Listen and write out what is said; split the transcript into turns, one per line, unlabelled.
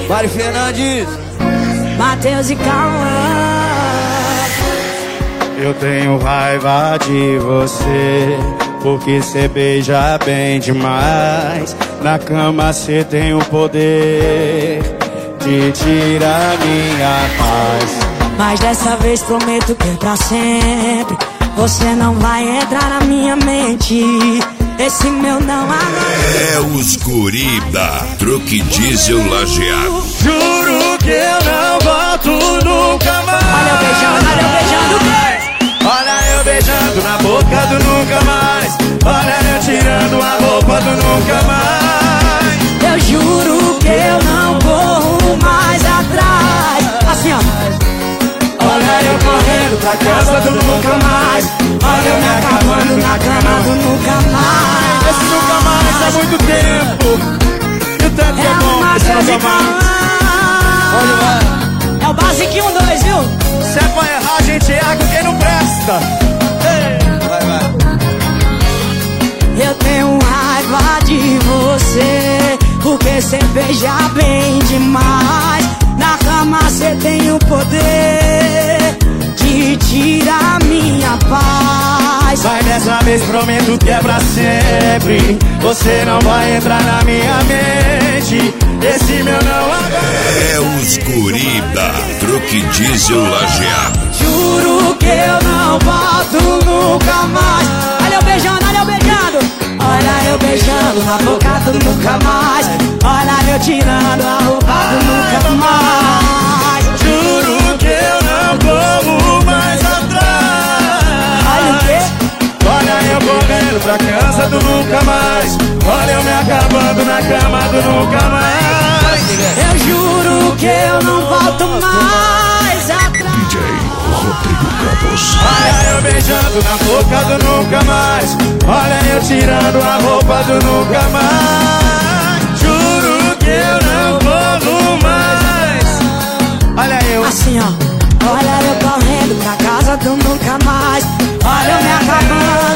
Mari Fernandes,
Matheus e Cauã.
Eu tenho raiva de você, porque cê beija bem demais. Na cama cê tem o poder de tirar minha paz.
Mas dessa vez prometo que é pra sempre. Você não vai entrar na minha mente. Esse meu não agora.
É os guri da Truque Diesel Lajeado.
Juro que eu não volto nunca mais.
Olha eu beijando,
Olha eu beijando na boca do nunca mais. Olha eu tirando a roupa do nunca mais.
Eu juro que eu não corro mais atrás. Assim ó.
Olha eu correndo pra casa do nunca mais. Olha eu me acabando na cama do nunca mais. Esse nunca mais há muito tempo. E o tanto que é bom esse nunca mais.
É o basiquinho 2, viu?
Se é pra errar, a gente erra com quem não presta.
vai, vai.
Eu tenho raiva de você, porque cê beija bem demais. Na cama cê tem o poder de tirar minha paz.
Mas dessa vez prometo que é pra sempre. Você não vai entrar na minha mente. Esse meu não agora.
É os guri da Truque Diesel Lajeado.
Juro que eu não volto nunca mais. Olha eu beijando, olha eu beijando. Olha eu beijando na boca do nunca mais. Olha eu tirando a roupa do nunca mais.
Juro que eu não corro mais atrás.
Olha o quê?
Olha eu correndo pra casa do nunca mais. Olha eu me acabando na cama do nunca mais.
Eu juro que eu não volto mais atrás.
DJ Rodrigo Campos.
Olha eu beijando na boca do nunca mais. Olha eu tirando a roupa do nunca mais. Juro que eu não corro mais. Olha eu.
Assim ó. Olha eu correndo pra casa do nunca mais. Olha eu me acabando